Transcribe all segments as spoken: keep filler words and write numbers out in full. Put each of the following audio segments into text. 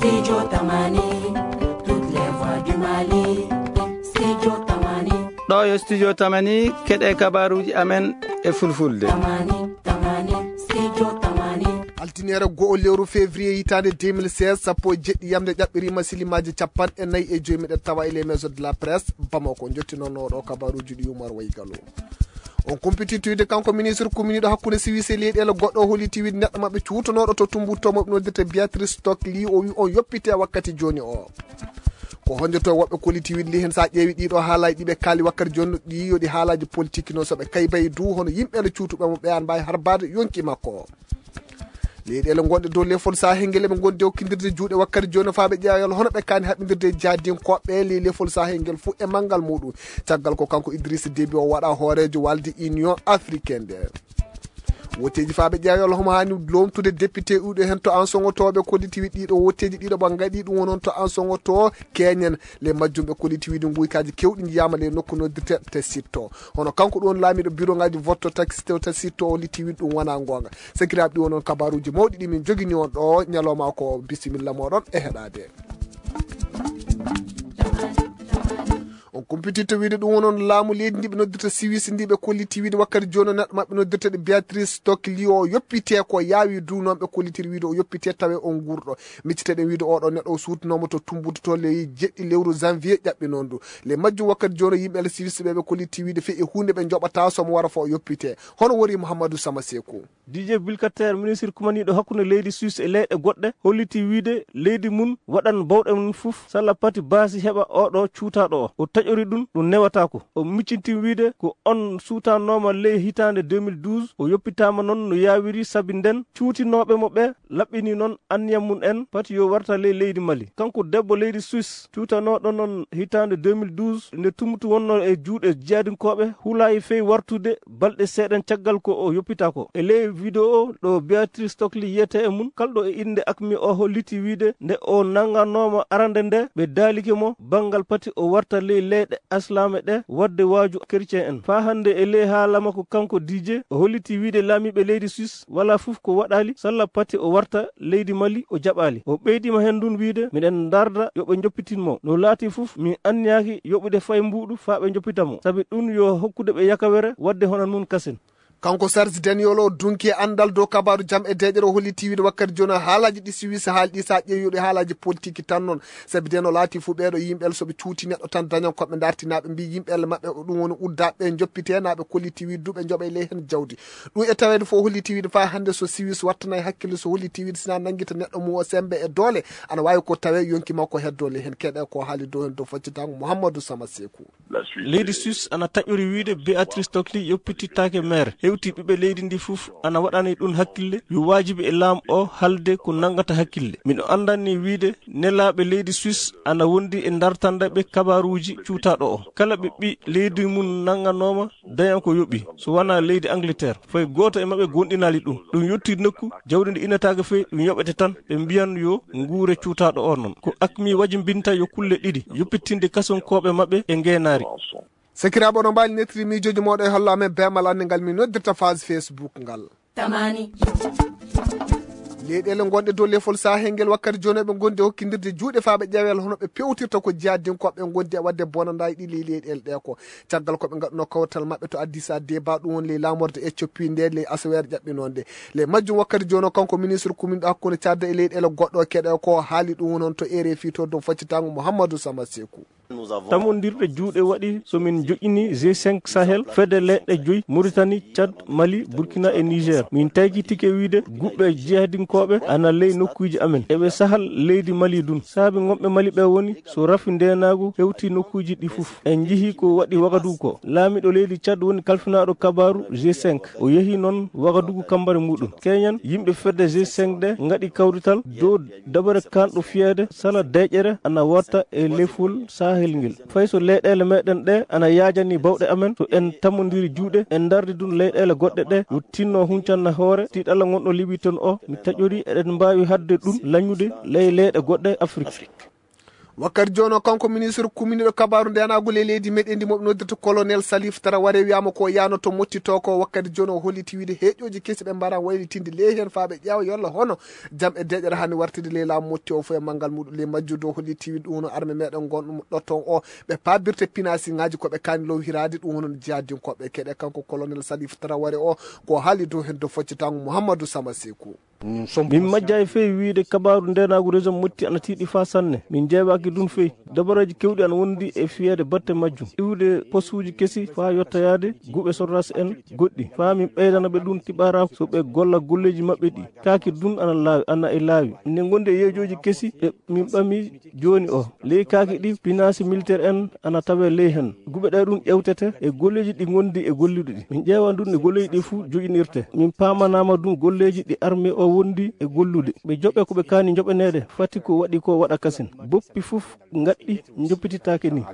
Studio Tamani, toutes les voix du Mali. Studio Tamani. ɗo yo studio Tamani keɗe kabaruji amen e fulfulde. Tamani, Tamani, Studio Tamani. altinere go'o lewru février hitande deux mille seize sappo e jeɗɗi yamde ƴaɓɓirima silimaji capanɗe nayyi e joyi meɗen tawa e les maisons de la presse Bamako jottinonoɗo kabaruji ɗi Oumar Waygalo on compétitude kanko ministre commune ɗo hakkude Suisse e leyɗele goɗɗo holiti wide neɗɗo mabɓe cuutonoɗo to Tumbuttomo noddirte Béatrice Stokli o wi on yoppite wakkati joni o ko honjoto woɓɓe koliti widli hen sa ƴeewi ɗiɗo haalaji ɗiɓe kaali wakkati joni ɗi yoɗi haalaji politique no soɓe kaybay du hono yimɓele cuutuɓemo ɓe an mbawi harbade yonki makko leyɗele gonɗe dow lefol sahel ɓe gondi hokkidirde juuɗe wakkati joni faaɓe ƴeewal hono ɓe kani haɓɓidirde jadinkoɓɓe le lefol sahel ngel fo e manggal muɗum caggal ko kanko Idrissa Déby o waɗa hoorejo walde Union africaine de wotteji faaɓe ƴeewal homo hani lomtude député uɗo hen to an sogotoɓe collectivité ɗiɗo wotteji ɗiɗo ɓe gaɗi ɗum wonon to an sogoto keñen le majjumɓe collectivité guykaji kewɗi jiyama le nokku noddirteɗo te sitto hono kanko ɗon laamiɗo bureau ngaji vote taxi te sitto o litti wiɗ ɗum wona gonga sakiraɓe ɗi wonon kabaruji mawɗi ɗi min jogini on ɗo ñalawma ko bisimilla moɗon e heɗade on compétito wiide ɗum wonon laamu leydi ndi ɓe noddirta Suisse ndi ɓe kolliti wiide wakkati joni neɗɗo mabɓe noddirteɗe Béatrice Stokli o yoppite ko yaawi du noon ɓe kollitiri wiide o yoppite tawe on guurɗo micciteɗen wiide oɗo neɗɗo o suutanoma to Tumbudi to le jeɗɗi lewru janvier ƴaɓɓi noon du le majjum wakkati joni yimɓe Suisse ɓe ɓe kolliti wiide fe e hunde ɓe joɓata somo wara fo o yoppite hono wori Mouhamadou Sama Sekou Didier Bilkater ministre kumaniɗo hakkude leydi Suisse e leyɗe goɗɗe holliti wiide leydi mum waɗan bawɗe mum fof salla pati baasi heɓa oɗo cuutaɗo o o taƴori ɗum ɗum newatako o miccinti wiide ko on suutanoma ley hitande deux mille douze o yoppitama noon no yawiri saabi nden cuutinoɓe mo ɓe laɓɓini noon anniyam mum en pati yo warta ley leydi Mali kanko debbo leydi Suisse cuutanoɗo noon hitande deux mille douze nde tumtu wonno e juuɗe jeeyadinkoɓe huulayi fewi wartude balɗe seeɗen caggal ko o yoppitako e ley vidéo ɗo Béatrice Stokli yiyete e mum kalɗo e inde akmi o holliti wiide nde o nanganoma arande nde ɓe daalike mo banggal pati o warta ley leyɗe aslame ɗe wadde waaju chrétien en fa hande e ley haala makko kanko Didier o holliti wiide laamiɓe leydi Suisse wala fof ko waɗali salla pati o warta leydi Mali o jaɓali o ɓeydima hen ndun wiide miɗen darda yoɓe joppitinmo no laati fof min anniyaki yoɓude fay mbuɗu fa ɓe joppitamo saabi ɗum yo hokkude ɓe yakawere wadde honan mum kasen kanko Serge Daniel o dunki andal dow kabaru jam e deƴere o holliti wiide wakkati joni haalaji ɗi Suisse haalɗi sa ƴeewiɗo haalaji politique tan noon saabi den o laati fu ɓeɗo yimɓele soɓe cuuti neɗɗo tan dañan koɓe dartinaɓe mbi yimɓele mabɓe ɗum woni uddaɓe joppite naɓe kolliti wiide duɓe jooɓe ley hen jawdi ɗum e tawede fo holliti wiide fa hande so Suisse wattanayi hakkille so holliti wiide sina nanguita neɗɗo mum o sembe e doole ana wawi ko tawe yonki makko heddole hen keɗe ko haali dow hen dow faccitango Mouhamadou Sama Sekou leydi Suisse ana taƴori wiide Béatrice Stokli yoppititake maire hewti ɓiɓe leydi ndi fof ana waɗani ɗum hakkille yo wajibi e laam o halde ko nangata hakkille miɗo andanni wiide nelaɓe leydi Suisse ana wondi e dartande ɓe kabaruji cuutaɗo o kala ɓe ɓi leydi mum nanganoma dañan ko yoɓi so wona leydi Angleterre fay goto e mabɓe gonɗinali ɗum ɗum yetti nokku jawdi ndi innatake fewi ɗum yoɓete tan ɓe mbiyan yo guure cuutaɗo o noon ko akmi waji binta yo kulle ɗiɗi yoppitinde kasonkoɓe mabɓe e ngenari sakiraɓe oɗon mbawi nettiri miijoji moɗo e holla amen bemal ande ngal min noddirta phase Facebook ngal Tamani. leyɗele gonɗe dow lefol sahel ngel wakkati joni ɓe gondi hokkidirde juuɗe faaɓe ƴeewel hono ɓe pewtirta ko jiyadinkoɓe gondi e wadde bonandaji ɗi ley leyɗele ɗe ko caggal koɓe gaɗuno kawtal mabɓe to Addis Abeba ɗum woni ley lamorde Éthiopie nde ley asawere ƴaɓɓinonde le majjum wakkati joni kanko ministre commune ɗo hakkude cadde e leyɗele goɗɗo keɗe ko haali ɗum wonon to R F I to dow faccitango Mouhamadou Sama Sekou tamondirɗe juuɗe waɗi somin joƴini G cinq Sahel fedde leɗɗe joyyi Mauritanie Tchad Mali Burkina e Niger min taykitike wiide guɓɓe jeyadinkoɓe ana ley nokkuji amen eɓe sahal leydi Mali dun saabi gonɓe Mali ɓe woni so rafi ndenagu hewti nokkuji ɗi fof en jeehi ko waɗi Wagadugu ko laamiɗo leydi Tchad woni kalfinaɗo kabaru G cinq o yeehi noon Wagadugu kambare muɗum keñan yimɓe fedde G cinq ɗe gaɗi kawrital dow dabare kanɗo fiyede sala deƴere ana watta e lefol Sahel ngel fay so leyɗele meɗen ɗe ana yaajani bawɗe amen so en tammodiri juuɗe en dardi ɗum leyɗele goɗɗe ɗe yo tinno huncanna hoore tiɗalla gonɗo Libye ton o mi taƴori eɗen mbawi hadde ɗum lañude ley leyɗe goɗɗe Afrique wakkati jono kanko ministre kuminiɗo kabaru ndenagol e leydi meɗen ndi moɓe noddata colonel Salif Traoré wiyama ko yano to mottito ko wakkati joni o holliti wiide heeƴoji kesi ɓe mbara waylitinde ley hen faaɓe ƴeewa yolla hono jam e deƴere hani wartide ley laamu motti o fo e manggal muɗum ley majjudo holliti wiide ɗum hono armé meɗen gonɗum ɗotton o ɓe pabirte pinasi ngaji koɓe kani low hirade ɗum hono jiyadinkoɓe keɗe kanko colonel Salif Traoré o ko haali dow hen do foccitango Mouhamadou Sama Sekou. min majja e feewi wiide kabaru ndenagu région motti ana tiiɗi fa sanne min jeewaki ɗum feewi dabaraji kewɗi ana wondi e fiyede batte majjum iwde poste uji kesi fa yettoyade guuɓe sorras en goɗɗi fa min ɓeydana ɓe ɗum tiɓara so ɓe golla golleji mabɓe ɗi kaaki ɗum ana laawi ana e laawi min gonde e yeejoji kesi e min ɓami joni o ley kaaki ɗi pinance militaire en ana tawe ley hen guuɓe ɗe ɗum ƴewtete e golleji ɗi gondi e golluɗi ɗi min ƴeewa ɗum e golleji ɗi fuu joƴinirte min pamanama ɗum golleji ɗi armé o wondi e gollude ɓe joɓe koɓe kaani joɓanede fati ko waɗi ko waɗa kasen boppi fof gaɗɗi joppititake ni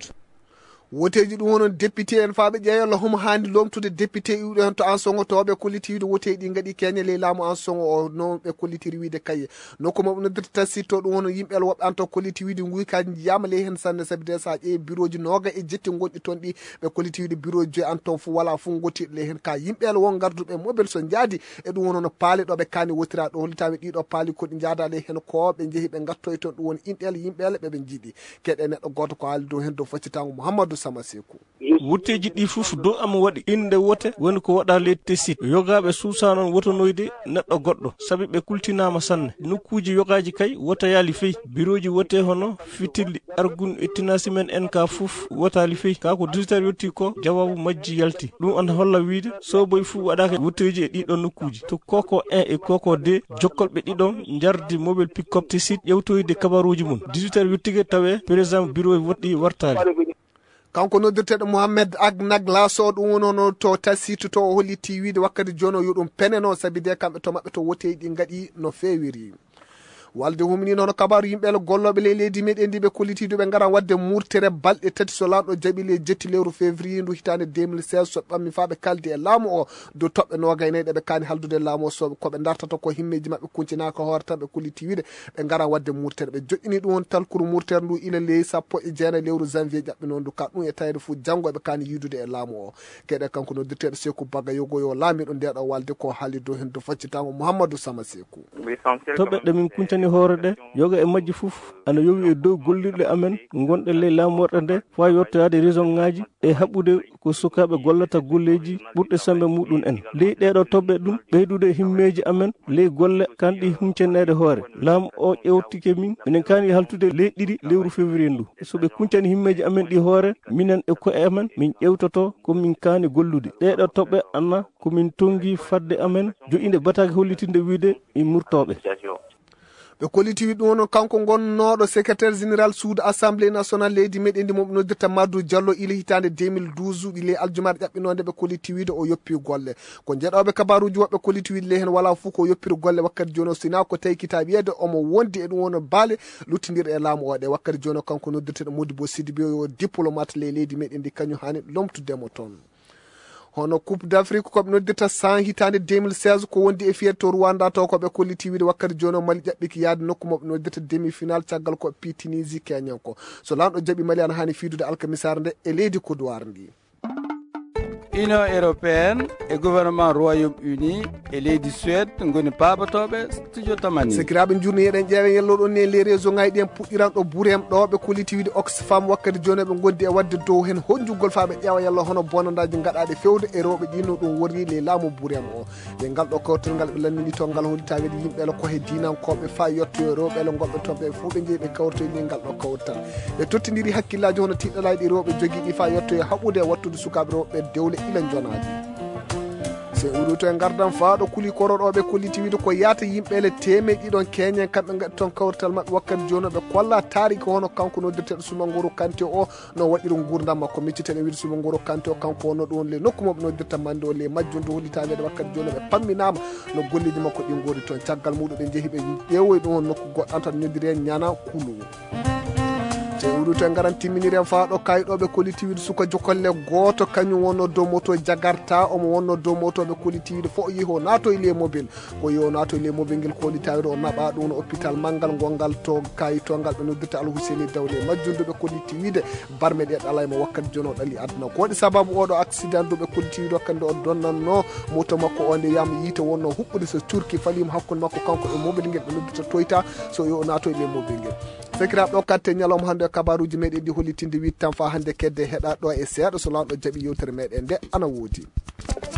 woteji ɗum wonon député en faaɓe ƴeeyolla homo handi lomtude député iwɗo hen to an songo toɓe kolliti wiide woteji ɗi gaɗi keñe ley laamu an songo o non ɓe kollitiri wiide kaye nokku maɓe noddirta tasitto ɗum wono yimɓel woɓɓe an to kolliti wiide guykaji jiyama ley hen sanne saabi de sa ƴeewi bureau ji noga e jetti gonɗi toon ɗi ɓe kolliti wiide bureau ji an ton fo wala fo gottiɗo ley hen ka yimɓel won garduɓe mobile so jaadi e ɗum wono no paali ɗo ɓe kani wotira ɗo hollitami ɗiɗo paali koɗi jaada ley hen ko ɓe jeehi ɓe gattoy toon ɗum woni inɗel yimɓele ɓeɓe jiiɗi keɗe neɗɗo goto ko haali dow hen dow faccitango Mouhamadou Sama Sekou. wutteji ɗi fof do am waɗi inde wote woni ko waɗa leydi tessit yogaɓe suusa noon wotonoyde neɗɗo goɗɗo saabi ɓe kultinama sanne nokkuji yogaji kay wotayali feyi bureau ji wote hono fitilli argun e tinasi men en ka fof wotali feyi ka ko digital yetti ko jawabu majji yalti ɗum an holla wiide soboy fuu waɗaka wutteji e ɗiɗon nokkuji to koko un e koko deux jokkolɓe ɗiɗon jardi mobile pick-up tessit ƴewtoyde kabaruji mum digital yettige tawe par exemple bureau woɗɗi wartali kanko noddirteɗo Mohamed Agnag Lasso ɗum wonono to tasito to o holliti wiide wakkati joni o yo ɗum peneno saabi de kamɓe to mabɓe to woteji ɗi gaɗi no fewiri walde humni noon kabaru yimɓe golloɓe ley leydi meɗen ndi ɓe kollitiɗo ɓe gara wadde murtere balɗe tati so lamɗo jaaɓi ley jetti lewru février ndu hitande deux mille seize so ɓammi fa ɓe kaldi e laamu o dow toɓɓe nogay ɗe ɓe kani haldude e laamu o so koɓe dartata ko himmeji mabɓe kuncinaka hoore tan ɓe kolliti wiide ɓe gara wadde murtere ɓe joƴƴini ɗum won talkuru murtere ndu ila ley sappo e jeenayi lewru janvier ƴaɓɓino ndu ka ɗum e tawede fo janggo ɓe kani yidude e laamu o keɗe kanko noddirteɗo Sekou Bagga yogoyo laamiɗo ndeɗo walde ko haali dow hen dow faccitango Mouhamadou Sama Sekou. toɓɓe ɗe min kuncani hoore ɗe yoga e majji fof ana yowi e dow gollirɗe amen gonɗe ley laamorɗe nde fa yettoyade raison ngaji e haɓɓude ko sukaɓe gollata golleji ɓurɗe sembe muɗum en ley ɗeɗo toɓɓe ɗum ɓeydude himmeji amen ley golle kanɗi huncenede hoore laamu o ƴewtike min minen kani haltude ley ɗiɗi lewru février ndu soɓe kuncani himmeji amen ɗi hoore minen e koye amen min ƴewtoto komin kani gollude ɗeɗo toɓɓe anna komin tongi fadde amen joƴinde bataki hollitinde wiide e murtoɓe ɓe kolliti wi ɗum wono kanko gonnoɗo secrétaire général suudu assemblée nationale leydi meɗen ndi moɓe noddirta Madou Diallo ila hitande deux mille douze ɗi ley aljumaɗe ƴaɓɓinode ɓe kolliti wiide o yoppi golle ko jeeɗoɓe kabaruji woɓɓe kolliti wiide ley hen wala fuu ko yoppiri golle wakkati joni o sina ko tawi kita wiyede omo wondi e ɗum wono baale luttidir e laamu oɗe wakkati joni o kanko noddirteɗo Modibo Sidibé yo diplomate ley leydi meɗen ndi kañum hani lomtudemo toon hono coupe d'Afrique koɓe noddirta cent hitande deux mille seize ko wondi e fiyede to Rwanda to koɓe kolliti wiide wakkati joni o Mali ƴaɓɓiki yaade nokku moɓe noddirta demi final caggal ko pi Tunisie Kenya ko so lamɗo jaaɓi Mali ana hani fiidude alkamisare nde e leydi Côte d'Ivoire ndi. Union européenne e gouvernement Royaume-Uni e leydi Suède goni pabatoɓe studio tamani sekiraɓe jurni eɗen ƴeewen yelloɗon ni e les réseau ngaji ɗen puɗɗiran ɗo Bourem ɗo ɓe kolliti wiide Oxfam wakkati joni ɓe gondi e wadde dow hen honjugol fa ɓe ƴeewa yallah hono bonandaji gaɗaɗe fewde e rewɓe ɗino ɗum wori les laamu Bourem o ɓe ngal ɗo kawtal ngal ɓe lammini to ngal hollitawede yimɓele koye dinankoɓe fa yettoyo rewɓele gonɓe toon ɓe fo ɓe jeeyi ɓe kawrtoyni ngal ɗo kawtal ɓe tottidiri hakkillaji hono tiɗɗalaji ɗi rewɓe jogui ɗi fa yettoyo haɓude e wattude sukaɓe rewɓe dewle ila jonaji se uɗo to e gardan faaɗo kuli koroɗoɓe kolliti wiide ko yaata yimɓele temeɗe ɗiɗon keñen kamɓe gaɗi toon kawrital mabɓe wakkati joni ɓe kolla taariki hono kanko noddirteɗo Soumangoro Kanté o no waɗiri gurdam makko micciteɗe wiide Soumangoro Kanté o kanko wonno ɗon le nokku moɓe noddirta mande o le majjunde hollitavede wakkati joni ɓe pamminama no golleji makko ɗi gori toon caggal muɗum ɓe jeehi ɓe ƴeewoy ɗum on nokku goɗɗan tan noddiri hen ñana kulu ɗu to garan timminiren faɗo kayɗoɓe collectivité suka jokolle goto kañum wonno dow moto jagarta omo wonno dow motoɓe collectivité fo o yeehi o nato e les mobile ko yo nato e les mobile ngel koli tawiɗo o naɓa ɗum no hôpital manggal gongal to kayitogal ɓe noddata alhusseni dawle majjunduɓe collectivité barme ɗe ɗalayma wakkati joni o ɗali aduna ko waɗi sababu oɗo accident duɓe collectivité hokkande o donnanno moto makko o nde yama yiite wonno huɓɓude so turki falima hakkude makko kanko e mobile ngel ɓe noddata toyta so yo nato e les mobile ngel sekiraɓe ɗo katte ñalawma hannde e kabaruji meɗen ɗi hollitinde huit tan fa hannde kedde heɗa ɗo e seeɗa so lawɗo jaaɓi yewtere meɗen nde ana woodi.